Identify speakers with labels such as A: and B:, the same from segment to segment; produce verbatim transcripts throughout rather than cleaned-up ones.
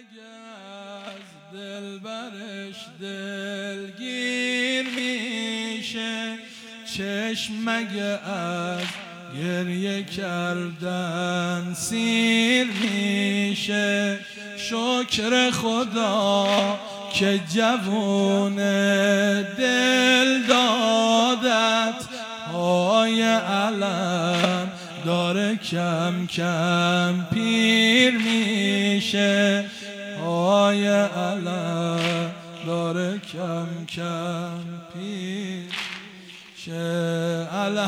A: مگه از دلبرش دلگیر میشه، چشم مگه از گریه کردن سیر میشه. شکر خدا که جوون دل دادت، پای علم داره کم کم پیر میشه، پای علم داره کم کم پیر میشه.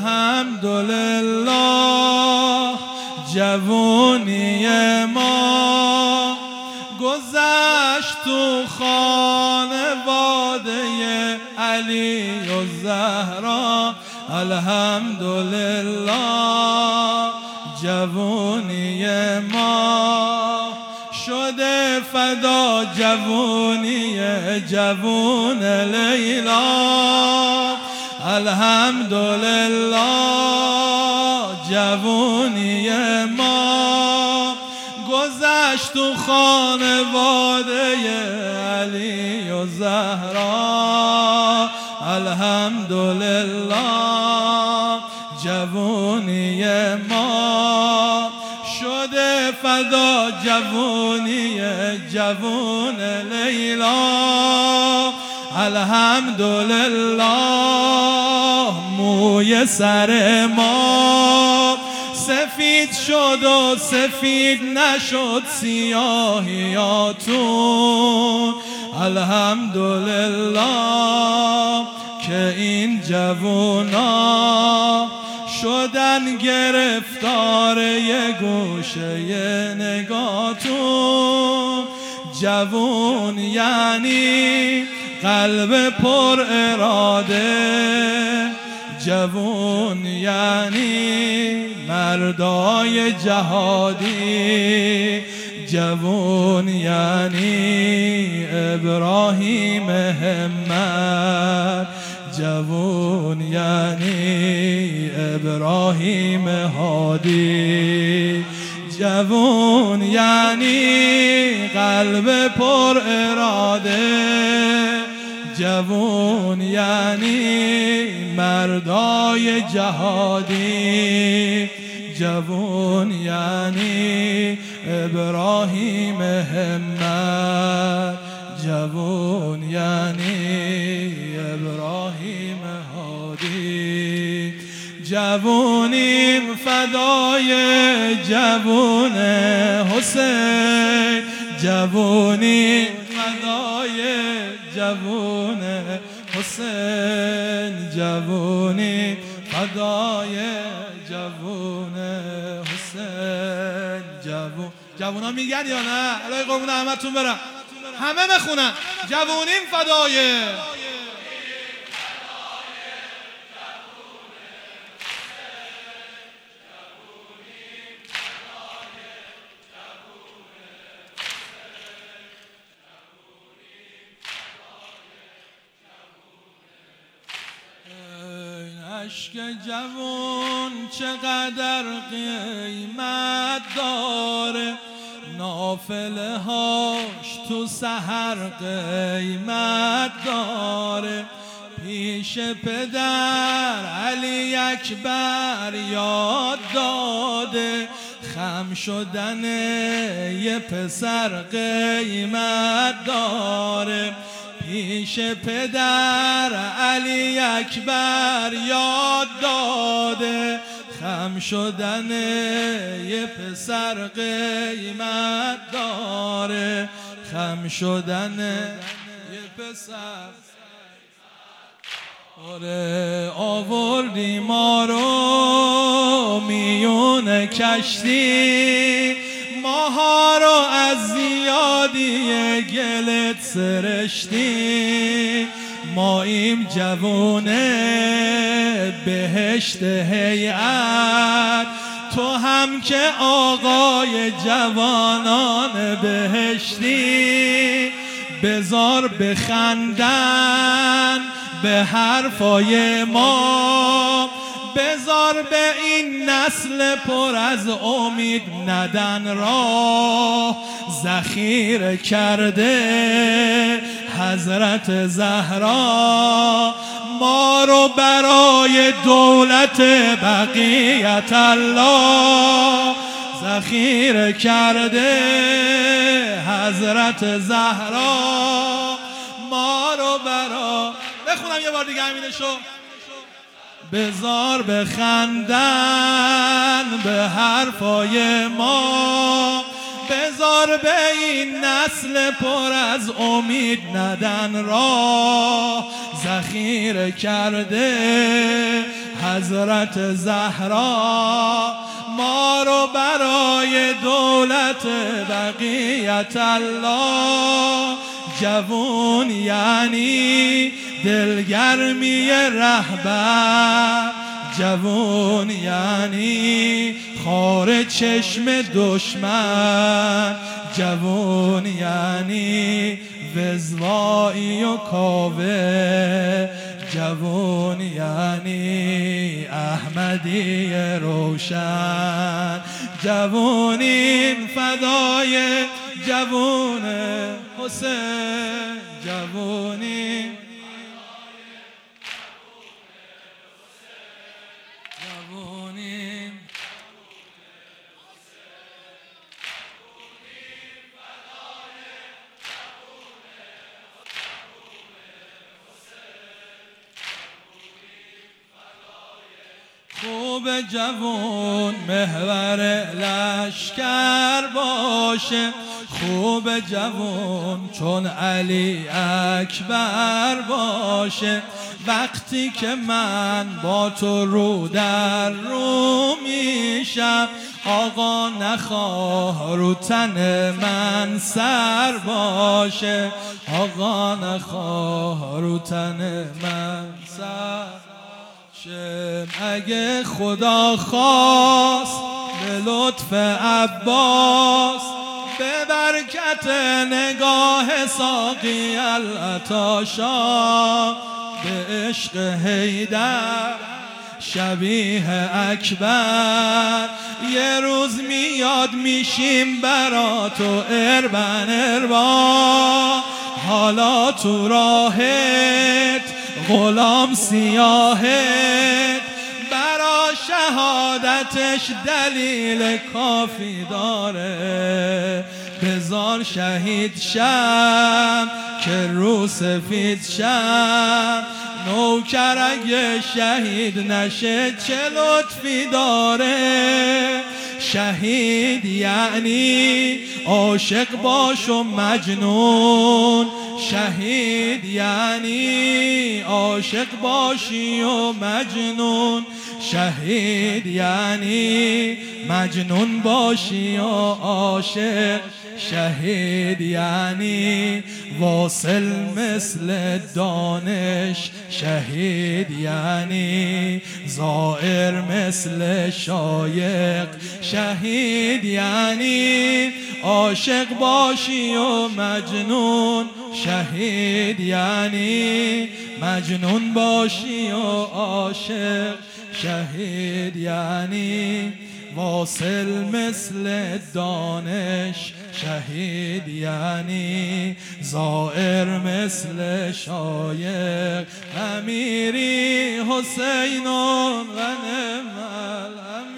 A: الحمدلله جوونی ما گذشت تو خانواده علی و زهرا. الحمدلله جوونی ما شده فدا، جوونی جوون لیلا. الحمدلله جوونی ما گذشت تو خانواده علی و زهرا. الحمدلله جوونی ما شده فدا، جوونی جوون لیلا. الحمدلله موی سر ما سفید شد و سفید نشد سیاهیاتون. الحمدلله که این جوونا شدن گرفتار یه گوشه نگاتون. جوون یعنی قلب پر اراده، جوون یعنی مردای جهادی، جوون یعنی ابراهیم همت، جوون یعنی ابراهیم هادی، جوون یعنی قلب پر اراده، جوون یعنی مردای جهادی، جوون یعنی ابراهیم همت، جوون یعنی ابراهیم هادی. جوونیم فدای جوون حسین، جوونیم فدای جوون حسین، جوونیم فدای جوون حسین. جوون جوونا میگن یا نه؟ الهی قربون همتون برم، همه بخونن جوونیم فدای. عشق جوون چقدر قیمت داره، نافله هاش تو سحر قیمت داره. پیش پدر علی اکبر یاد داده، خم شدن یه پسر قیمت داره. پیش پدر علی اکبر یاد داده، خم شدن یه پسر قیمت داره، خم شدن یه پسر داره. آوردی ما رو میون کشتی، ماها رو از زیادی گلت سرشتی. ماییم جوون بهشت هیئت، تو هم که آقای جوانان بهشتی. بزار بخندن به حرفای ما، بذار به این نسل پر از امید ندن راه، ذخیره کرده حضرت زهرا ما رو برای دولت بقیت الله، ذخیره کرده حضرت زهرا ما رو برا. بخونم یه بار دیگه همینشو. بذار بخندن به حرفای ما، بذار به این نسل پر از امید ندن راه، ذخیره کرده حضرت زهرا ما رو برای دولت بقیت الله. جوون یعنی دلگرمی رهبر، جوون یعنی خار چشم دشمن، جوون یعنی وزوایی و کاوه، جوون یعنی احمدی روشن، جوونیم فدای جوون حسین، جوونیم جوونیم خوب جوون محور لشکر باشه، خوب جوون چون علی اکبر باشه. وقتی که من با تو رو در رو میشم، آقا نخواه رو تن من سر باشه، آقا نخواه رو تن من سر. اگه خدا خواست به لطف عباس، به برکت نگاه ساقی العطاشا، به عشق حیدر شبیه اکبر، یه روز میاد میشیم برا تو اربن اربا. حالا تو راهت غلام سیاهت، برا شهادتش دلیل کافی داره. بذار شهید شم که رو سفید شم، نوکر اگه شهید نشه چه لطفی داره. شهید یعنی عاشق باش و مجنون، شهید یعنی عاشق باشی و مجنون، شهید یعنی مجنون باشی و عاشق، شهید یعنی واصل مثل دانش، شهید یعنی زائر مثل شایق، شهید یعنی عاشق باشی و مجنون، شهید یعنی مجنون باشی و عاشق، شهید یعنی واصل مثل دانش، شهید یعنی زائر مثل شایق. امیری حسین و نعم الامیر.